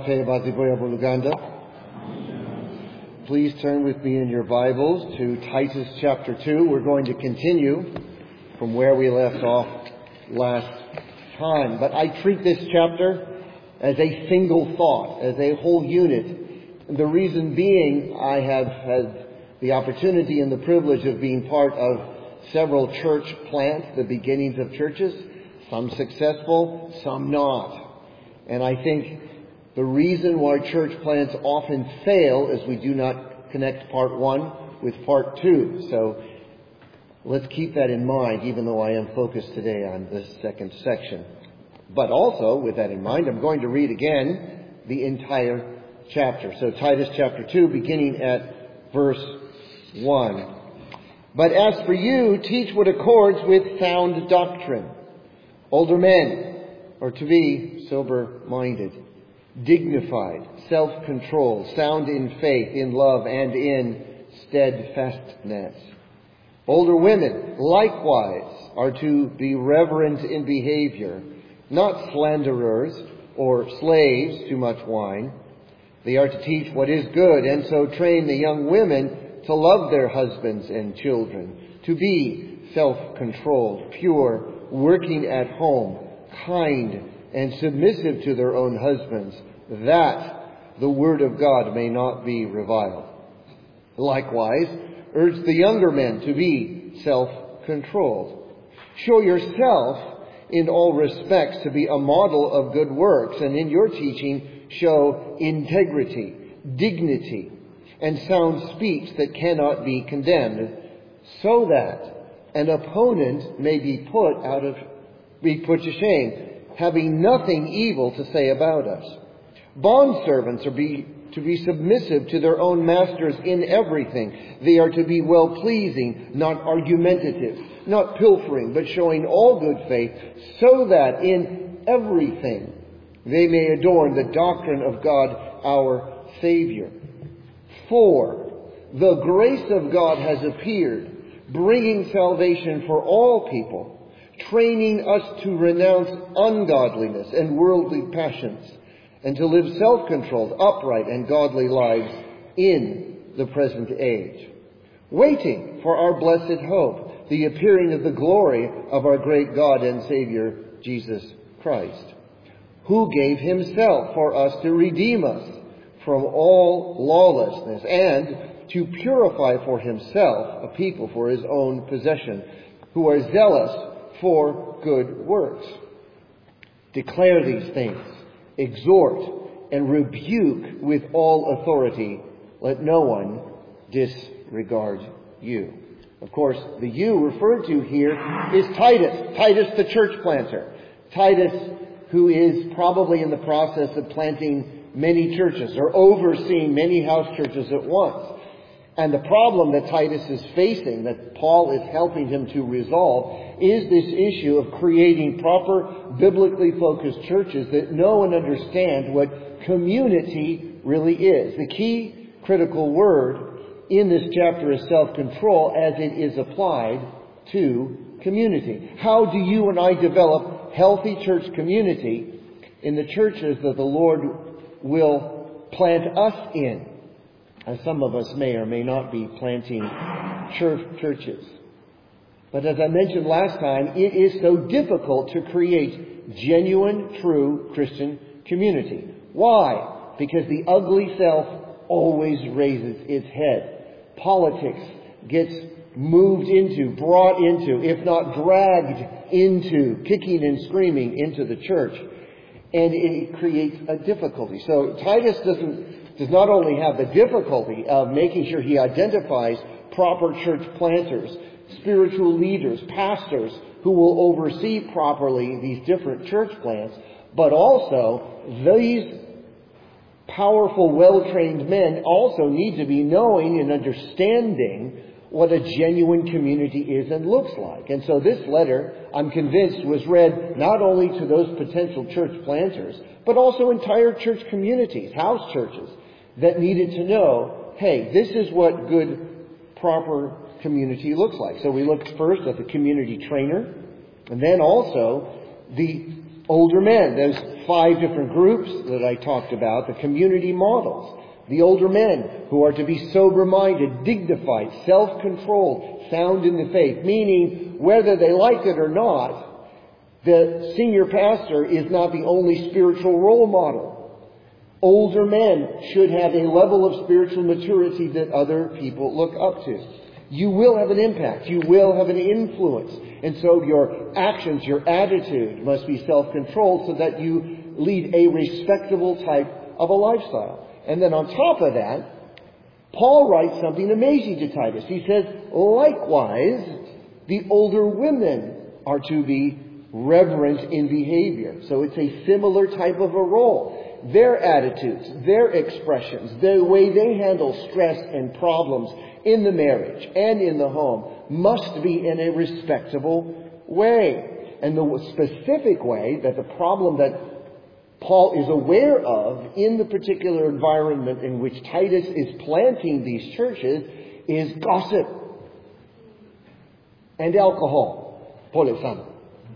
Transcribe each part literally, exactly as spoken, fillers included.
Ate Baziboya Buluganda. Please turn with me in your Bibles to Titus chapter two. We're going to continue from where we left off last time. But I treat this chapter as a single thought, as a whole unit. The reason being, I have had the opportunity and the privilege of being part of several church plants, the beginnings of churches, some successful, some not. And I think the reason why church plants often fail is we do not connect part one with part two. So let's keep that in mind, even though I am focused today on this second section. But also, with that in mind, I'm going to read again the entire chapter. So Titus chapter two, beginning at verse one. But as for you, teach what accords with sound doctrine. Older men are to be sober-minded, dignified, self-controlled, sound in faith, in love, and in steadfastness. Older women, likewise, are to be reverent in behavior, not slanderers or slaves to much wine. They are to teach what is good, and so train the young women to love their husbands and children, to be self-controlled, pure, working at home, kind, and submissive to their own husbands, that the word of God may not be reviled. Likewise, urge the younger men to be self-controlled. Show yourself in all respects to be a model of good works, and in your teaching show integrity, dignity, and sound speech that cannot be condemned, so that an opponent may be put out of be put to shame, having nothing evil to say about us. Bondservants are be, to be submissive to their own masters in everything. They are to be well-pleasing, not argumentative, not pilfering, but showing all good faith, so that in everything they may adorn the doctrine of God our Savior. For the grace of God has appeared, bringing salvation for all people, training us to renounce ungodliness and worldly passions, and to live self-controlled, upright, and godly lives in the present age, waiting for our blessed hope, the appearing of the glory of our great God and Savior, Jesus Christ, who gave himself for us to redeem us from all lawlessness and to purify for himself a people for his own possession, who are zealous for good works. Declare these things, exhort and rebuke with all authority. Let no one disregard you. Of course, the you referred to here is Titus. Titus, the church planter. Titus, who is probably in the process of planting many churches or overseeing many house churches at once. And the problem that Titus is facing, that Paul is helping him to resolve, is this issue of creating proper, biblically focused churches that know and understand what community really is. The key critical word in this chapter is self-control as it is applied to community. How do you and I develop healthy church community in the churches that the Lord will plant us in? As some of us may or may not be planting church churches. But as I mentioned last time, it is so difficult to create genuine, true Christian community. Why? Because the ugly self always raises its head. Politics gets moved into, brought into, if not dragged into, kicking and screaming into the church. And it creates a difficulty. So Titus doesn't does not only have the difficulty of making sure he identifies proper church planters, spiritual leaders, pastors who will oversee properly these different church plants, but also these powerful, well-trained men also need to be knowing and understanding what a genuine community is and looks like. And so this letter, I'm convinced, was read not only to those potential church planters, but also entire church communities, house churches, that needed to know, hey, this is what good, proper community looks like. So we looked first at the community trainer, and then also the older men. There's five different groups that I talked about, the community models. The older men who are to be sober-minded, dignified, self-controlled, sound in the faith, meaning whether they like it or not, the senior pastor is not the only spiritual role model. Older men should have a level of spiritual maturity that other people look up to. You will have an impact. You will have an influence. And so your actions, your attitude must be self-controlled so that you lead a respectable type of a lifestyle. And then on top of that, Paul writes something amazing to Titus. He says, likewise, the older women are to be reverent in behavior. So it's a similar type of a role. Their attitudes, their expressions, the way they handle stress and problems in the marriage and in the home must be in a respectable way. And the specific way that the problem that Paul is aware of in the particular environment in which Titus is planting these churches is gossip and alcohol. Polesano.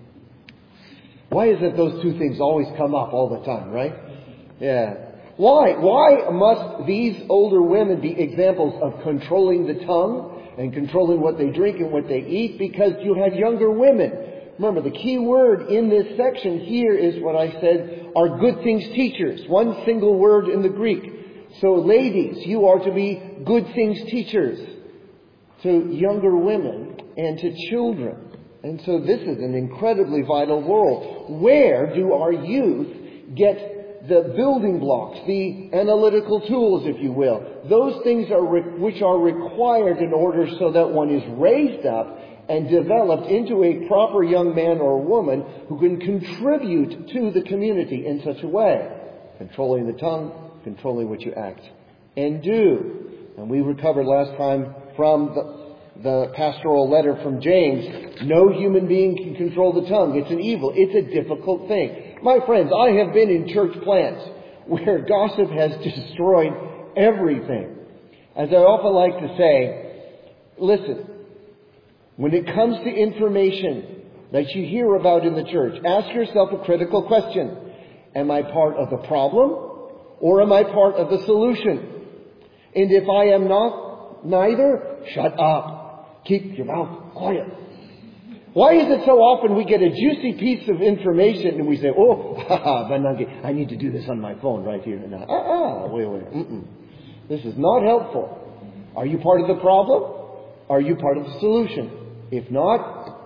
Why is it those two things always come up all the time, right? Yeah. Why? Why must these older women be examples of controlling the tongue and controlling what they drink and what they eat? Because you have younger women. Remember, the key word in this section here is what I said are good things teachers. One single word in the Greek. So ladies, you are to be good things teachers to younger women and to children. And so this is an incredibly vital role. Where do our youth get the building blocks, the analytical tools, if you will? Those things are re- which are required in order so that one is raised up and developed into a proper young man or woman who can contribute to the community in such a way. Controlling the tongue, controlling what you act and do. And we recovered last time from the, the pastoral letter from James, no human being can control the tongue. It's an evil. It's a difficult thing. My friends, I have been in church plants where gossip has destroyed everything. As I often like to say, listen, when it comes to information that you hear about in the church, ask yourself a critical question. Am I part of the problem or am I part of the solution? And if I am not neither, shut up. Keep your mouth quiet. Why is it so often we get a juicy piece of information and we say, oh, I need to do this on my phone right here and now. Ah, wait, wait. Mm-mm. This is not helpful. Are you part of the problem? Are you part of the solution? If not,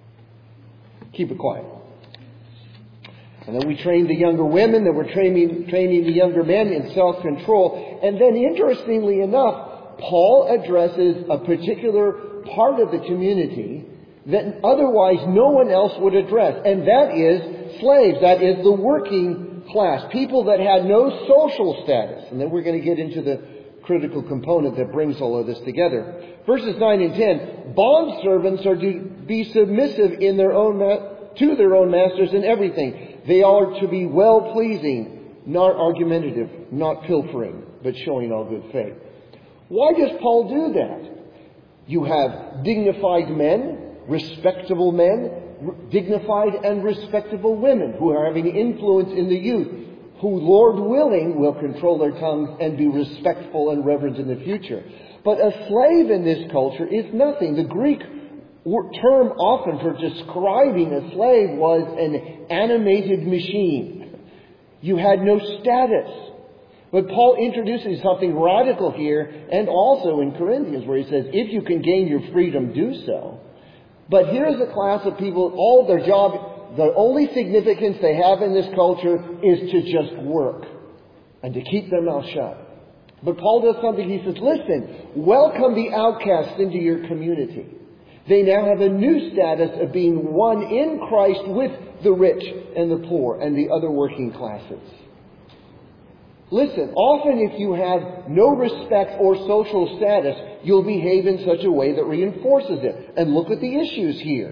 keep it quiet. And then we train the younger women, then we're training, training the younger men in self-control. And then interestingly enough, Paul addresses a particular part of the community that otherwise no one else would address. And that is slaves. That is the working class. People that had no social status. And then we're going to get into the critical component that brings all of this together. Verses nine and ten, bond servants are to be submissive in their own ma- to their own masters in everything. They are to be well-pleasing, not argumentative, not pilfering, but showing all good faith. Why does Paul do that? You have dignified men, respectable men, r- dignified and respectable women who are having influence in the youth, who, Lord willing, will control their tongues and be respectful and reverent in the future. But a slave in this culture is nothing. The Greek term often for describing a slave was an animated machine. You had no status. But Paul introduces something radical here, and also in Corinthians, where he says, if you can gain your freedom, do so. But here's a class of people, all their job, the only significance they have in this culture is to just work and to keep their mouth shut. But Paul does something. He says, listen, welcome the outcasts into your community. They now have a new status of being one in Christ with the rich and the poor and the other working classes. Listen, often if you have no respect or social status, you'll behave in such a way that reinforces it. And look at the issues here.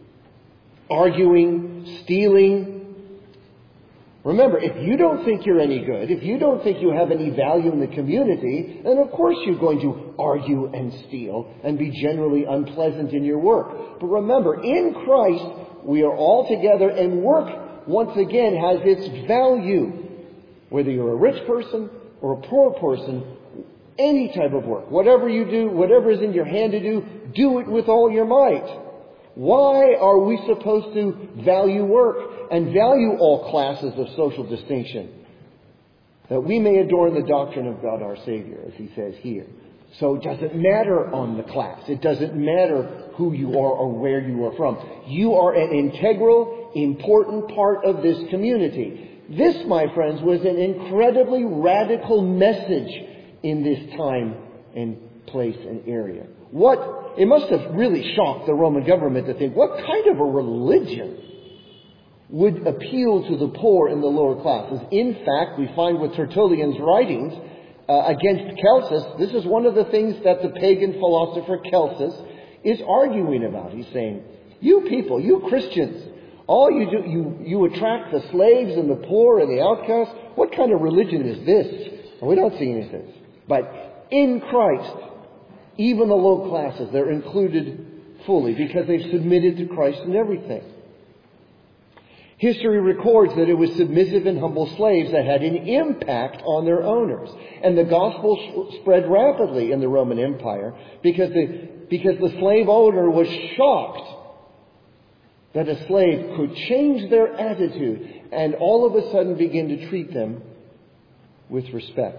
Arguing, stealing. Remember, if you don't think you're any good, if you don't think you have any value in the community, then of course you're going to argue and steal and be generally unpleasant in your work. But remember, in Christ, we are all together and work once again, has its value. Whether you're a rich person or a poor person, any type of work, whatever you do, whatever is in your hand to do, do it with all your might. Why are we supposed to value work and value all classes of social distinction? That we may adorn the doctrine of God our Savior, as he says here. So it doesn't matter on the class. It doesn't matter who you are or where you are from. You are an integral, important part of this community. This, my friends, was an incredibly radical message in this time and place and area. What, it must have really shocked the Roman government to think, what kind of a religion would appeal to the poor and the lower classes? In fact, we find with Tertullian's writings uh, against Celsus, this is one of the things that the pagan philosopher Celsus is arguing about. He's saying, you people, you Christians, all you do, you, you attract the slaves and the poor and the outcasts. What kind of religion is this? And we don't see any of this. But in Christ, even the low classes, they're included fully because they've submitted to Christ in everything. History records that it was submissive and humble slaves that had an impact on their owners. And the gospel spread rapidly in the Roman Empire because the, because the slave owner was shocked that a slave could change their attitude and all of a sudden begin to treat them with respect.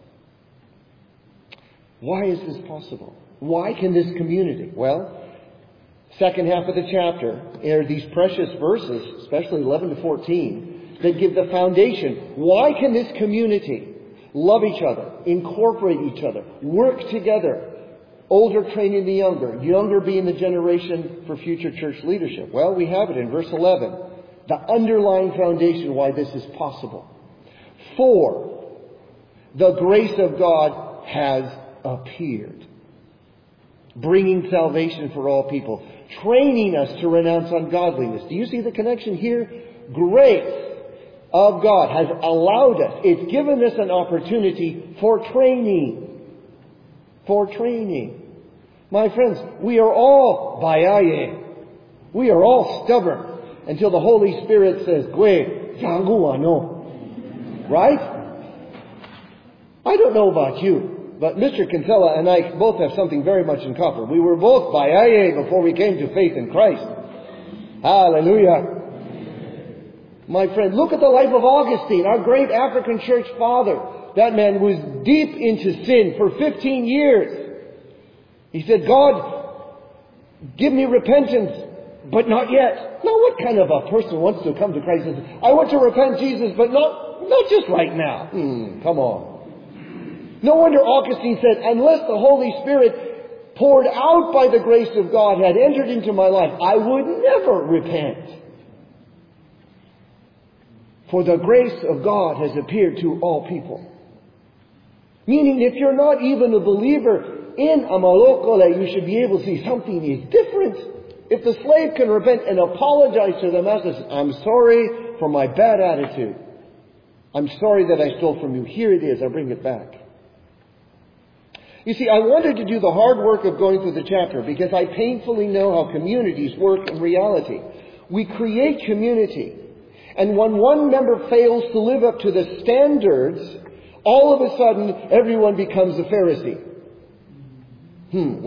Why is this possible? Why can this community? Well, second half of the chapter are these precious verses, especially eleven to fourteen, that give the foundation. Why can this community love each other, incorporate each other, work together, older training the younger, younger being the generation for future church leadership? Well, we have it in verse eleven. The underlying foundation why this is possible. For the grace of God has appeared, bringing salvation for all people, training us to renounce ungodliness. Do you see the connection here? Grace of God has allowed us. It's given us an opportunity for training. For training. My friends, we are all bayaye. We are all stubborn until the Holy Spirit says, Gwe, yangu ano. Right? I don't know about you, but Mister Kinsella and I both have something very much in common. We were both bayaye before we came to faith in Christ. Hallelujah. My friend, look at the life of Augustine, our great African church father. That man was deep into sin for fifteen years. He said, God, give me repentance, but not yet. Now, what kind of a person wants to come to Christ and say, I want to repent, Jesus, but not, not just right now. Hmm, come on. No wonder Augustine said, unless the Holy Spirit poured out by the grace of God had entered into my life, I would never repent. For the grace of God has appeared to all people. Meaning, if you're not even a believer in Amalokole, you should be able to see something is different. If the slave can repent and apologize to the master, I'm sorry for my bad attitude. I'm sorry that I stole from you. Here it is. I bring it back. You see, I wanted to do the hard work of going through the chapter because I painfully know how communities work in reality. We create community. And when one member fails to live up to the standards, all of a sudden, everyone becomes a Pharisee. Hmm,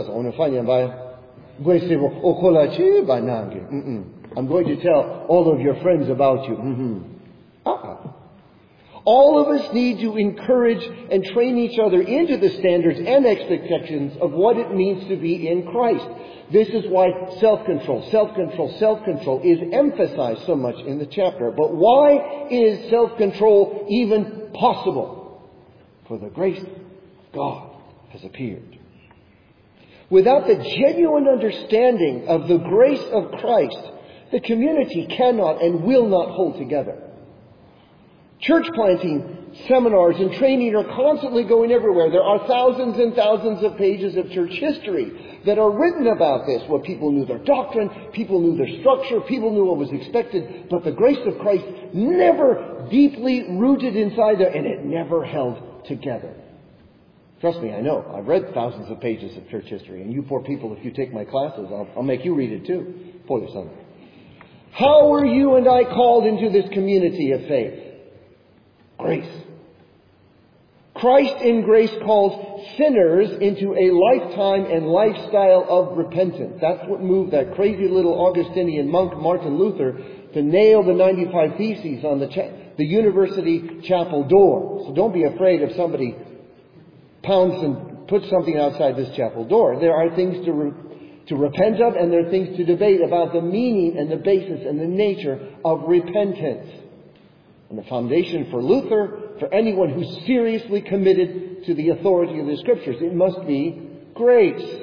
I'm going to tell all of your friends about you. Mm-hmm. Uh-uh. All of us need to encourage and train each other into the standards and expectations of what it means to be in Christ. This is why self-control, self-control, self-control is emphasized so much in the chapter. But why is self-control even possible? For the grace of God has appeared. Without the genuine understanding of the grace of Christ, the community cannot and will not hold together. Church planting seminars and training are constantly going everywhere. There are thousands and thousands of pages of church history that are written about this, where people knew their doctrine, people knew their structure, people knew what was expected, but the grace of Christ never deeply rooted inside there, and it never held together. Trust me, I know. I've read thousands of pages of church history, and you poor people, if you take my classes, I'll, I'll make you read it too. For your son. How were you and I called into this community of faith? Grace. Christ in grace calls sinners into a lifetime and lifestyle of repentance. That's what moved that crazy little Augustinian monk, Martin Luther, to nail the ninety-five Theses on the, cha- the university chapel door. So don't be afraid if somebody pounds and puts something outside this chapel door. There are things to, re- to repent of, and there are things to debate about the meaning and the basis and the nature of repentance. And the foundation for Luther, for anyone who's seriously committed to the authority of the Scriptures, it must be grace.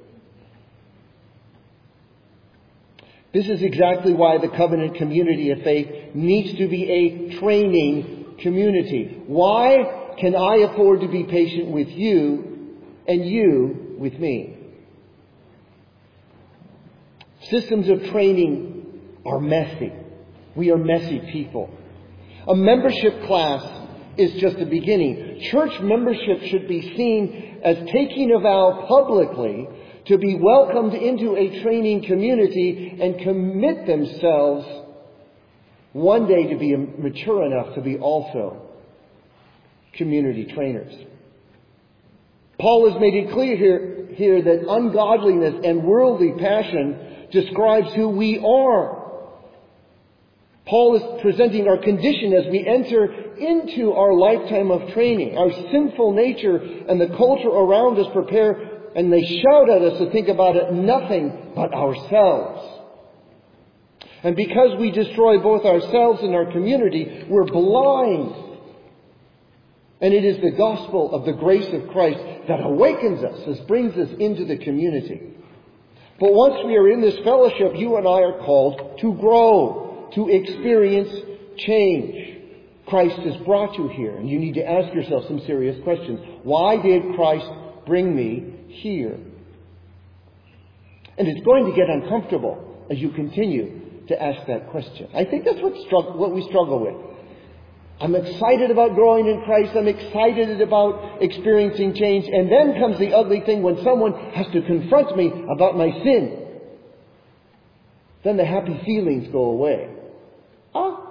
This is exactly why the covenant community of faith needs to be a training community. Why can I afford to be patient with you and you with me? Systems of training are messy. We are messy people. A membership class is just the beginning. Church membership should be seen as taking a vow publicly to be welcomed into a training community and commit themselves one day to be mature enough to be also community trainers. Paul has made it clear here, here that ungodliness and worldly passion describes who we are. Paul is presenting our condition as we enter into our lifetime of training. Our sinful nature and the culture around us prepare, and they shout at us to think about it nothing but ourselves. And because we destroy both ourselves and our community, we're blind. And it is the gospel of the grace of Christ that awakens us, that brings us into the community. But once we are in this fellowship, you and I are called to grow, to experience change. Christ has brought you here, and you need to ask yourself some serious questions. Why did Christ bring me here? And it's going to get uncomfortable as you continue to ask that question. I think that's what, strugg- what we struggle with. I'm excited about growing in Christ. I'm excited about experiencing change. And then comes the ugly thing when someone has to confront me about my sin. Then the happy feelings go away. Ah,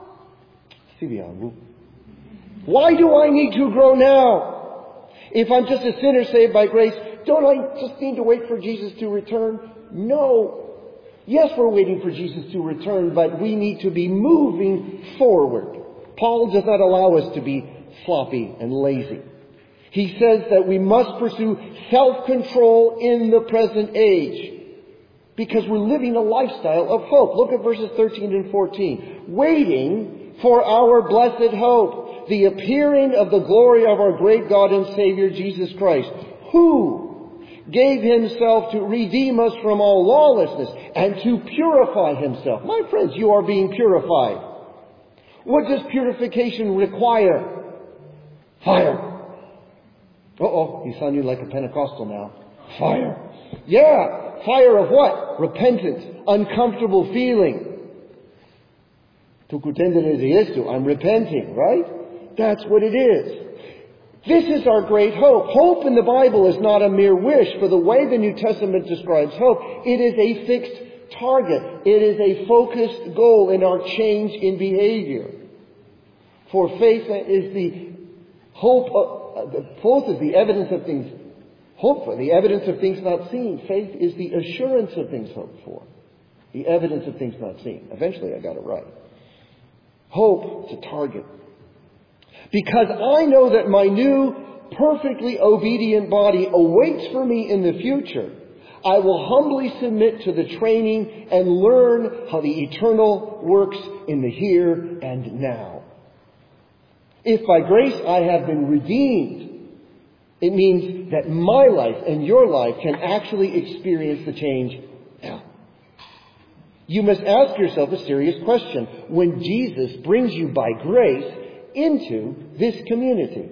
why do I need to grow now? If I'm just a sinner saved by grace, don't I just need to wait for Jesus to return? No. Yes, we're waiting for Jesus to return, but we need to be moving forward. Paul does not allow us to be sloppy and lazy. He says that we must pursue self-control in the present age because we're living a lifestyle of hope. Look at verses thirteen and fourteen. Waiting for our blessed hope, the appearing of the glory of our great God and Savior Jesus Christ, who gave himself to redeem us from all lawlessness and to purify himself. My friends, you are being purified. What does purification require? Fire. Uh-oh, you sound like a Pentecostal now. Fire. Yeah, fire of what? Repentance, uncomfortable feeling. I'm repenting, right? That's what it is. This is our great hope. Hope in the Bible is not a mere wish, for the way the New Testament describes hope, it is a fixed target. It is a focused goal in our change in behavior. For faith is the hope of, uh, faith is the evidence of things hoped for, the evidence of things not seen. Faith is the assurance of things hoped for, the evidence of things not seen. Eventually I got it right. Hope is a target. Because I know that my new, perfectly obedient body awaits for me in the future, I will humbly submit to the training and learn how the eternal works in the here and now. If by grace I have been redeemed, it means that my life and your life can actually experience the change now. You must ask yourself a serious question. When Jesus brings you by grace into this community,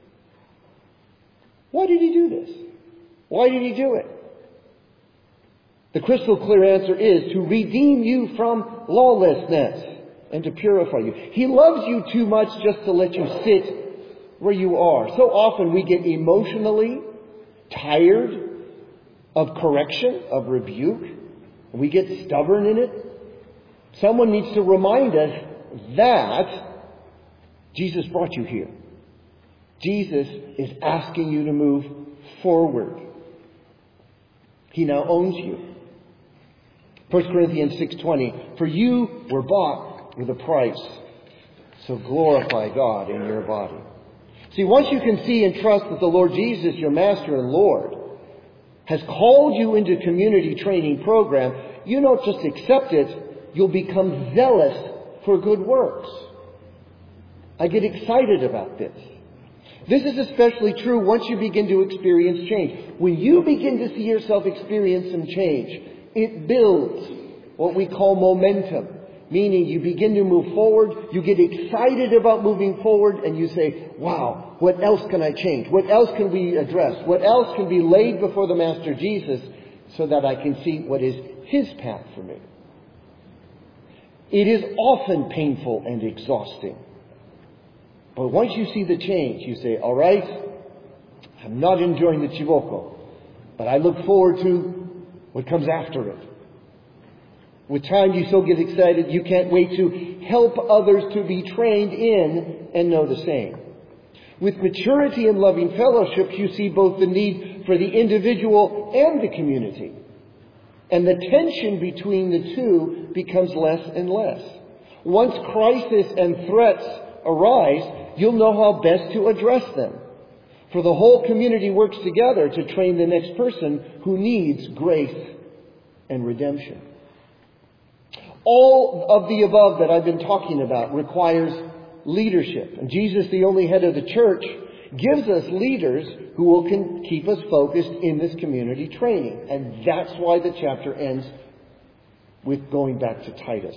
why did he do this? Why did he do it? The crystal clear answer is to redeem you from lawlessness and to purify you. He loves you too much just to let you sit where you are. So often we get emotionally tired of correction, of rebuke. We get stubborn in it. Someone needs to remind us that Jesus brought you here. Jesus is asking you to move forward. He now owns you. First Corinthians six twenty, for you were bought with a price, so glorify God in your body. See, once you can see and trust that the Lord Jesus, your Master and Lord, has called you into community training program, you don't just accept it, you'll become zealous for good works. I get excited about this. This is especially true once you begin to experience change. When you begin to see yourself experience some change, it builds what we call momentum. Meaning you begin to move forward, you get excited about moving forward, and you say, wow, what else can I change? What else can we address? What else can be laid before the Master Jesus so that I can see what is His path for me? It is often painful and exhausting. But once you see the change, you say, all right, I'm not enjoying the Chivoko, but I look forward to what comes after it. With time, you so get excited, you can't wait to help others to be trained in and know the same. With maturity and loving fellowship, you see both the need for the individual and the community. And the tension between the two becomes less and less. Once crisis and threats arise, you'll know how best to address them. For the whole community works together to train the next person who needs grace and redemption. All of the above that I've been talking about requires leadership. And Jesus, the only head of the church, gives us leaders who will can keep us focused in this community training. And that's why the chapter ends with going back to Titus.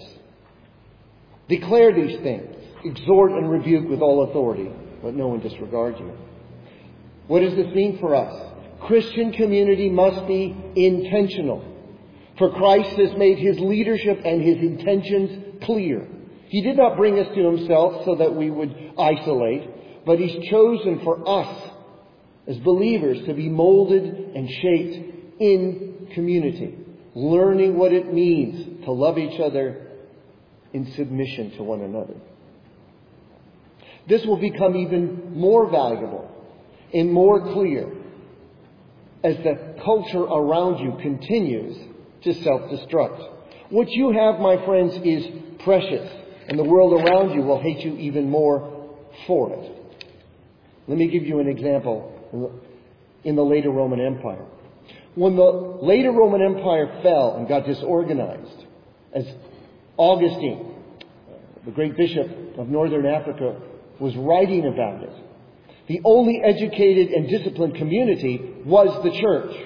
Declare these things. Exhort and rebuke with all authority. Let no one disregard you. What does this mean for us? Christian community must be intentional. For Christ has made His leadership and His intentions clear. He did not bring us to Himself so that we would isolate, but He's chosen for us as believers to be molded and shaped in community, learning what it means to love each other in submission to one another. This will become even more valuable and more clear as the culture around you continues to self-destruct. What you have, my friends, is precious, and the world around you will hate you even more for it. Let me give you an example in the later Roman Empire. When the later Roman Empire fell and got disorganized, as Augustine, the great bishop of northern Africa, was writing about it, the only educated and disciplined community was the church.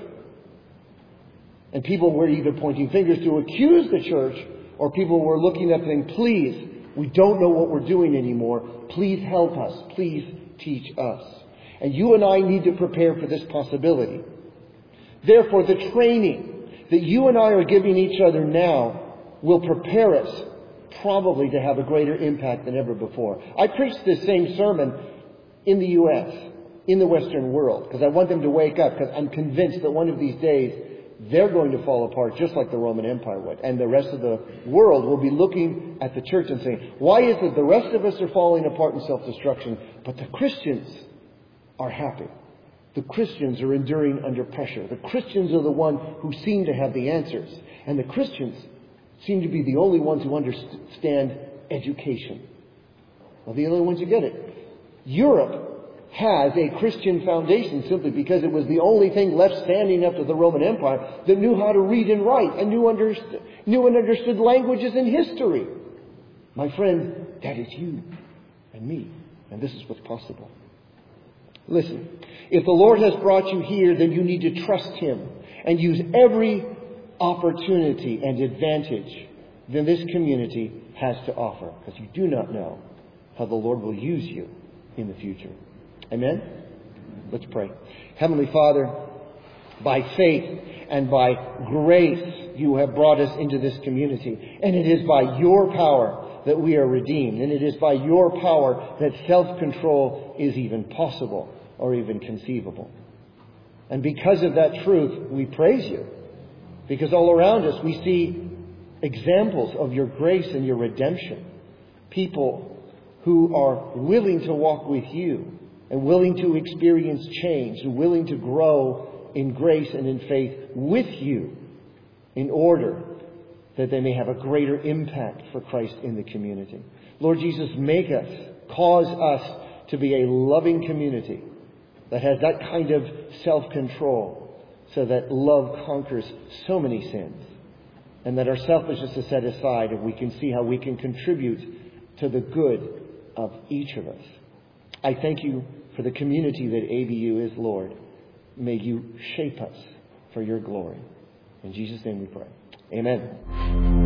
And people were either pointing fingers to accuse the church, or people were looking up and saying, please, we don't know what we're doing anymore. Please help us. Please teach us. And you and I need to prepare for this possibility. Therefore, the training that you and I are giving each other now will prepare us probably to have a greater impact than ever before. I preached this same sermon in the U S, in the Western world, because I want them to wake up, because I'm convinced that one of these days they're going to fall apart just like the Roman Empire would. And the rest of the world will be looking at the church and saying, why is it the rest of us are falling apart in self-destruction, but the Christians are happy? The Christians are enduring under pressure. The Christians are the ones who seem to have the answers. And the Christians seem to be the only ones who understand education. Well, the only ones who get it. Europe has a Christian foundation simply because it was the only thing left standing after the Roman Empire that knew how to read and write and knew, underst- knew and understood languages and history. My friend, that is you and me. And this is what's possible. Listen, if the Lord has brought you here, then you need to trust Him and use every opportunity and advantage that this community has to offer, because you do not know how the Lord will use you in the future. Amen? Let's pray. Heavenly Father, by faith and by grace you have brought us into this community. And it is by your power that we are redeemed. And it is by your power that self-control is even possible or even conceivable. And because of that truth, we praise you. Because all around us we see examples of your grace and your redemption. People who are willing to walk with you and willing to experience change and willing to grow in grace and in faith with you in order that they may have a greater impact for Christ in the community. Lord Jesus, make us, cause us to be a loving community that has that kind of self-control so that love conquers so many sins and that our selfishness is set aside and we can see how we can contribute to the good of each of us. I thank you for the community that A B U is, Lord. May you shape us for your glory. In Jesus' name we pray. Amen.